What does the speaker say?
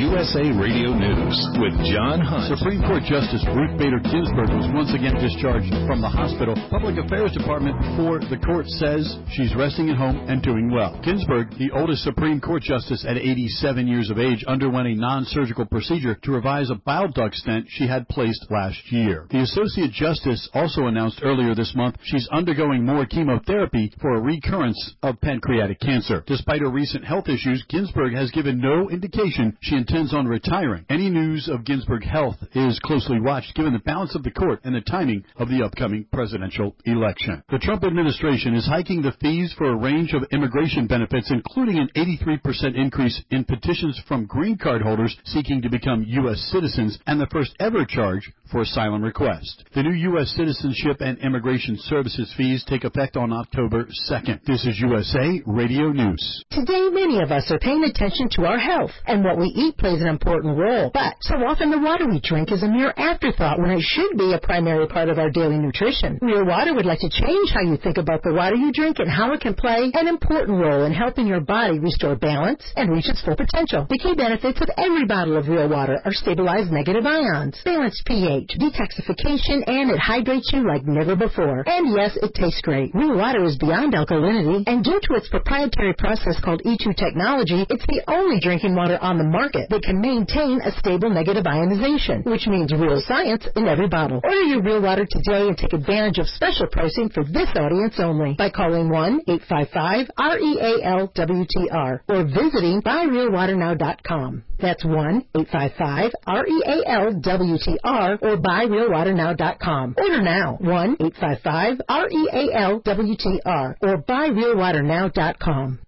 USA Radio News with John Hunt. Supreme Court Justice Ruth Bader Ginsburg was once again discharged from the hospital. Public Affairs Department for the court says she's resting at home and doing well. Ginsburg, the oldest Supreme Court justice at 87 years of age, underwent a non-surgical procedure to revise a bile duct stent she had placed last year. The Associate Justice also announced earlier this month she's undergoing more chemotherapy for a recurrence of pancreatic cancer. Despite her recent health issues, Ginsburg has given no indication she intends on retiring. Any news of Ginsburg's health is closely watched given the balance of the court and the timing of the upcoming presidential election. The Trump administration is hiking the fees for a range of immigration benefits, including an 83% increase in petitions from green card holders seeking to become U.S. citizens and the first ever charge for asylum requests. The new U.S. Citizenship and Immigration Services fees take effect on October 2nd. This is USA Radio News. Today, many of us are paying attention to our health, and what we eat plays an important role. But so often the water we drink is a mere afterthought when it should be a primary part of our daily nutrition. Real Water would like to change how you think about the water you drink and how it can play an important role in helping your body restore balance and reach its full potential. The key benefits of every bottle of Real Water are stabilized negative ions, balanced pH, detoxification, and it hydrates you like never before. And yes, it tastes great. Real Water is beyond alkalinity, and due to its proprietary process called E2 technology, it's the only drinking water on the market that can maintain a stable negative ionization, which means real science in every bottle. Order your Real Water today and take advantage of special pricing for this audience only by calling 1-855-REAL-WTR or visiting buyrealwaternow.com. That's 1-855-REAL-WTR or buyrealwaternow.com. Order now, 1-855-REAL-WTR or buyrealwaternow.com.